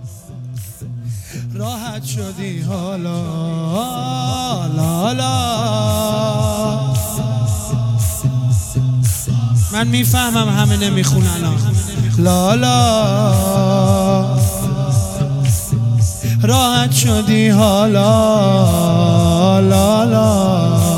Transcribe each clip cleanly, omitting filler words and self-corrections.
راحت شدی حالا لالا. من میفهمم همه نمیخونن لالا. راحت شدی حالا لالا.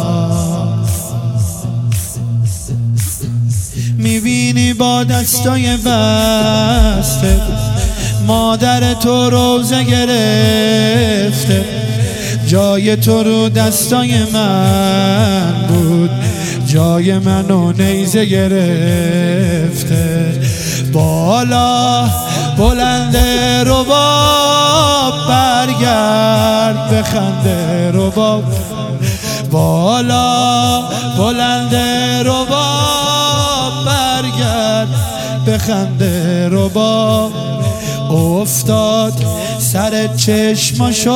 میبینی با دستای بسته مادر تو روزه گرفته، جای تو رو دستای من بود، جای منو نیزه گرفته. بالا بلند رباب برگرد بخنده رباب، بالا بلند رباب برگرد بخنده رباب. افتاد سر چشماشو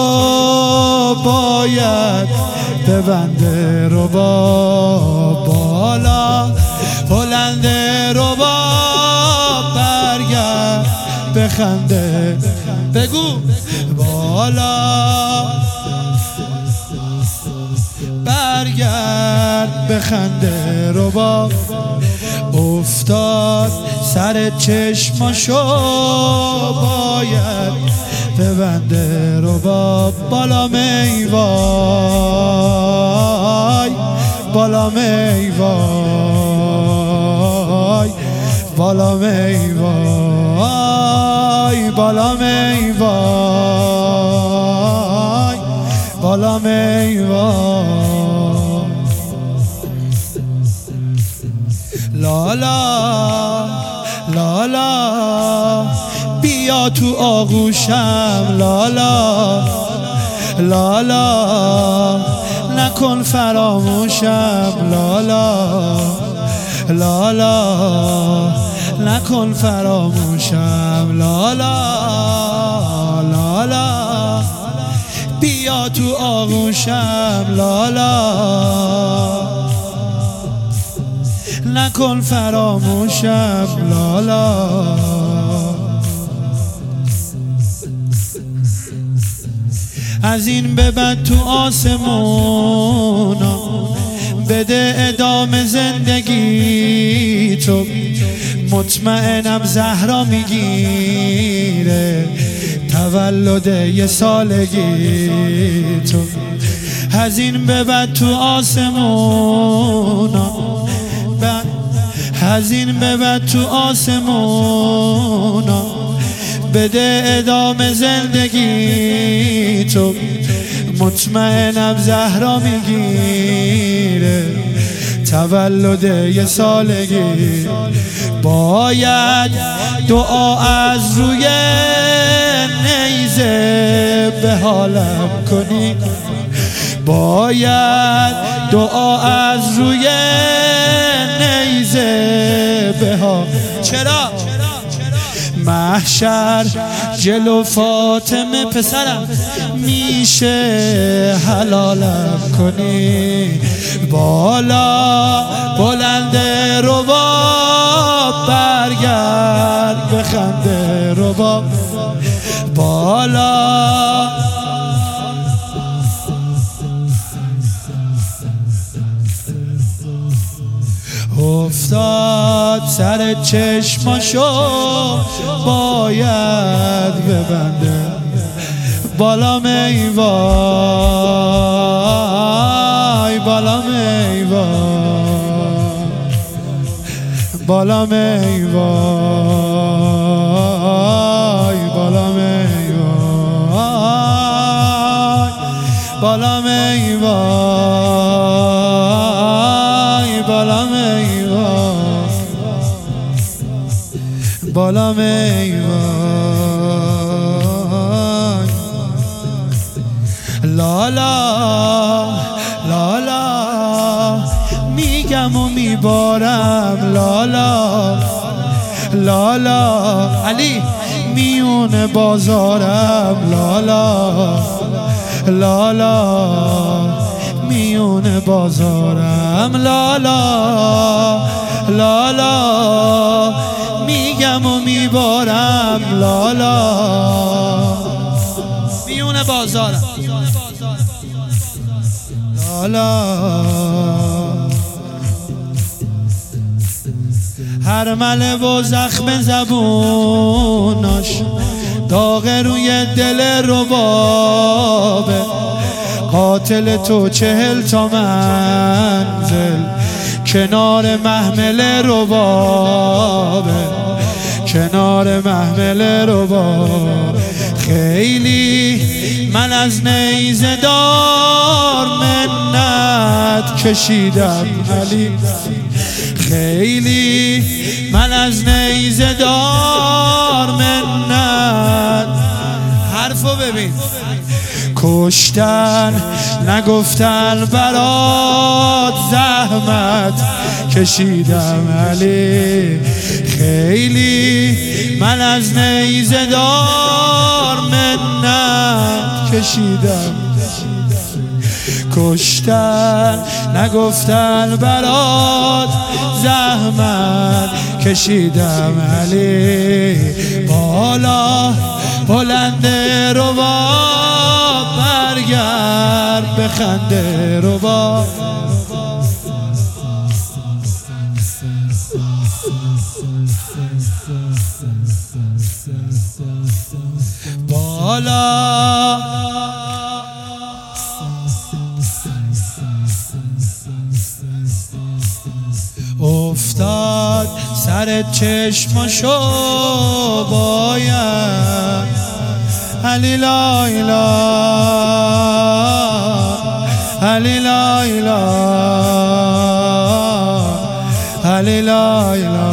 باید ببنده رباب، بالا بلند رباب برگرد بخنده. بگو بالا برگرد بخنده رباب. افتاد سر چشماشو باید ببنده رباب. بالا میوای بالا میوای بالا میوای بالا میوای بالا میوای لالا لالا. بیا تو آغوشم لالا لالا. نکن فراموشم لالا لالا. نکن فراموشم لالا لالا. بیا تو آغوشم لالا. نکن فراموشم لالا. از این به بعد تو آسمونا بده ادامه زندگی تو، مطمئنم زهرا میگیره تولد یه سالگی تو. از این به بعد تو آسمونا، از این به بعد تو آسمونا بده ادامه زندگی تو، مطمئنم زهرا میگیره تولد یه سالگی. باید دعا از روی نیزه به حالم کنی، باید دعا از روی نیزه به ها. چرا؟ محشر جلو فاطمه پسرم میشه حلالم کنی. بالا بلند رباب برگرد بخنده رباب، بالا افتاد سر چشماشو باید ببنده. بالا میوای بالا میوای بالا میوای بالا میوای بالا میوای بالا میوای بالا میوای. لالا لالا میگم و میبارم لالا لالا. علی میون بازارم لالا لالا. میون بازارم لالا لالا. میگم و میبارم لالا بازارم لالا هر مله و زخم زبوناش داغ روی دل ربابه قاتل تو 40 تا منزل کنار محمل ربابه کنار محمل رباب خیلی من از نیزه دار منت کشیدم علی خیلی من از نیزه دار منت حرفو ببین کشتن نگفتن برات زحمت کشیدم علی خیلی من از نیزه دار منت کشیدم کشتن نگفتن برات زحمت کشیدم علی بالا بلند رباب برگرد به خنده رباب بالا افتاد سر چشمشو باید علی لا اله علی لا اله علی لا اله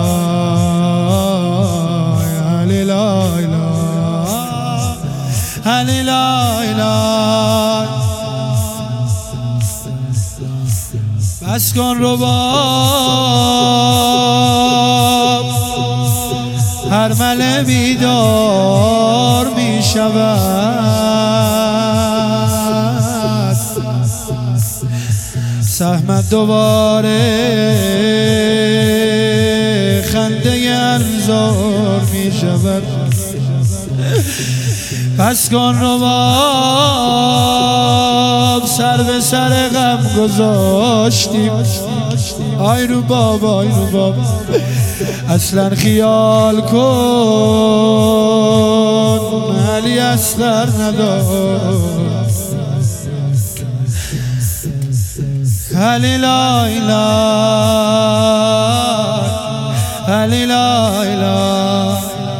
علی لا اله علی لا اله بس کن رباب هر مله بیدار می شود سهمت دوباره خنده انظار می شود پس کن رباب سر به سر غم گذاشتیم آی رباب آی رباب اصلا خیال کن علی اصغر ندار علی لا اله علی لا اله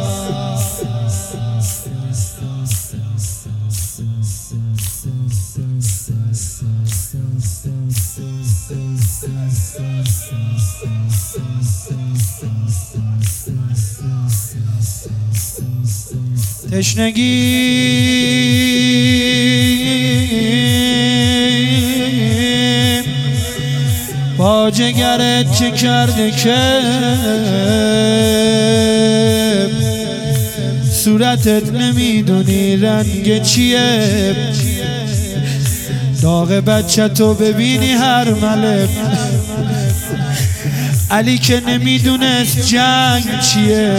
تشنگی با جگرت چه کرده که صورتت نمیدونی رنگ چیه داغ بچه تو ببینی هر مله علی که نمیدونست جنگ چیه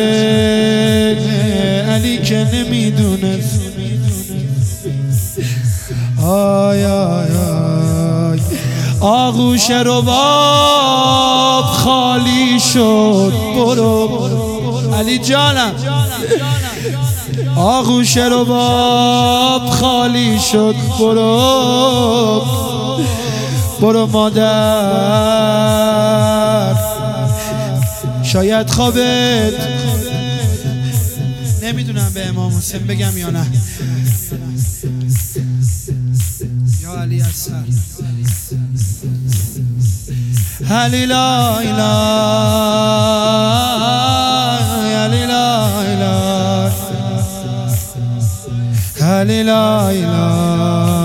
علی که نمیدونست آی آی آی آغوش رباب خالی شد برو علی جانم آغوش رباب خالی شد برو برو مادر شاید خوابت نمیدونم به امام حسین بگم یا نه یا علی اصغر علی لا اله علی لا اله علی لا اله